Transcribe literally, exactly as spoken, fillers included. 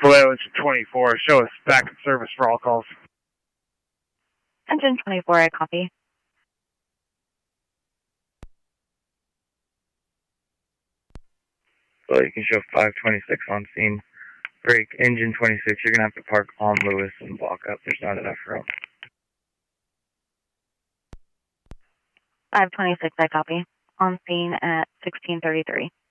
Vallejo twenty-four, show us back in service for all calls. Engine twenty-four, I copy. Well, you can show five twenty-six on scene. Break, engine twenty-six, you're going to have to park on Lewis and block up. There's not enough room. five twenty-six, I copy. On scene at sixteen thirty-three.